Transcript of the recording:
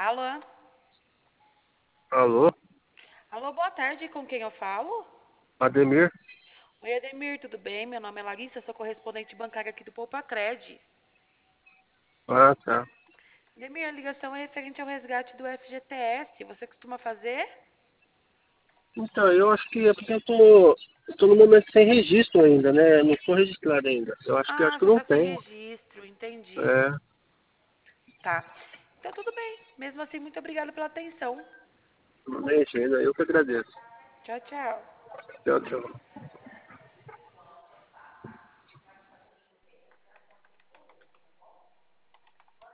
Alô? Alô, Alô, boa tarde, com quem eu falo? Ademir? Oi, Ademir, tudo bem? Meu nome é Larissa, sou correspondente bancária aqui do Poupa-Cred. Ah, tá. Ademir, a ligação é referente ao resgate do FGTS. Você costuma fazer? Então, eu acho que é porque eu tô no momento sem registro ainda, né? Eu não sou registrado ainda. Eu acho Ah, que você não está sem tem. registro, entendi. É, Tá. Então, tudo bem. Mesmo assim, muito obrigada pela atenção. realmente ainda. Eu que agradeço. Tchau, tchau. Tchau, tchau.